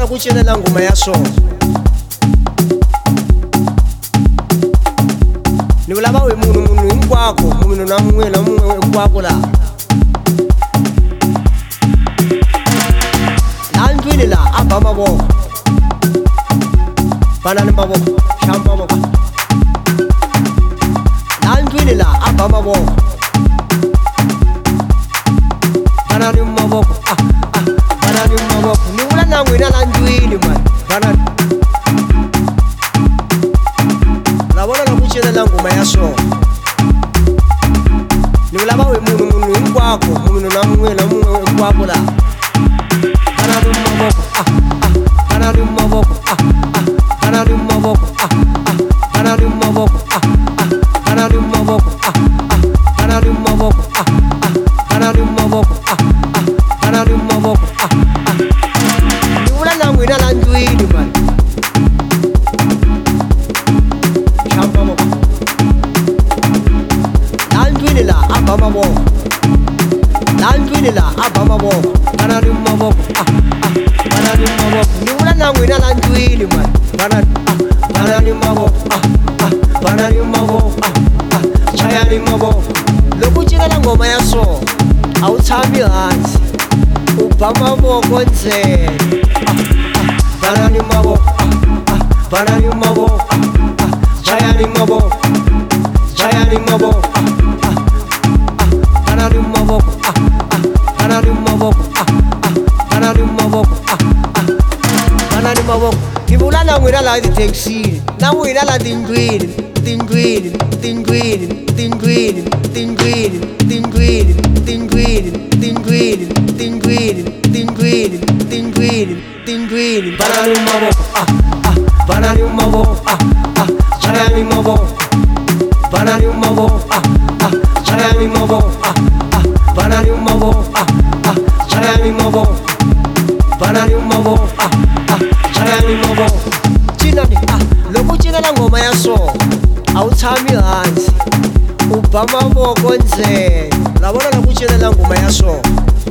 kuchelela ngoma ya so ni vulava we munhu hinkwako munhu na mun'we hinkwako laha ndlwini laha a ba mavoko banani mavoko xamba mavoko ndlwini laha a ba mavoko banani mavoko banani mavoko ni vula na n'wina la ndlwini mani banani lavona la ku celela ngoma ya so ni vulava we munhu hinkwako munhu na mun'we hinkwako laha banani mavoko banani mavoko banani mavoko banani mavoko banani mavoko banani mavoko banani mavoko banani mavoko ni vula na n'wina la ndlwini mani xamba mavoko la ndlwini laha a ba mavoko la ndlwini laha a ba mavoko banani mavoko banani mavoko ni vula na n'wina la ndlwini mani banani mavoko banani mavoko chayani mavoko loko u cinela ngoma ya so a wu tshami hansi u ba mavoko ntsena banani mavoko banani mavoko chayani mavoko chayani mavoko banani mavoko banani mavoko banani mavoko banani mavoko ni vula na n'wina laha tithekisini na n'wina laha tindlwini tindlwini tindlwini tindlwini tindlwini tindlwini tindlwini tindlwini tindlwini tindlwini tindlwini tindlwini banani mavoko banani mavoko chayani mavoko banani mavoko chayani mavoko banani mavoko chayani mavoko banani mavoko chayani mavoko cinani loko u cinela ngoma ya so a wu tshami hansi u ba mavoko ntsena lavona la ku cinela ngoma ya so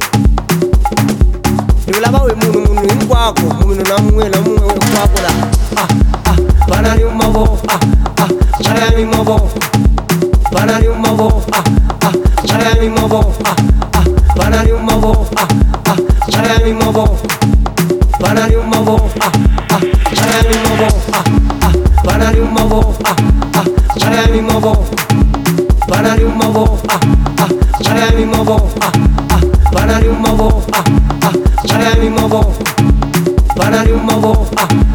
ni vulava we munhu hinkwako munhu na mun'we hinkwako laha banani mavoko chayani mavoko banani mavoko chayani mavoko banani mavoko chayani mavoko banani mavoko chayani mavoko banani mavoko chayani mavoko banani mavoko chayani mavoko banani mavoko chayani mavoko banani mavoko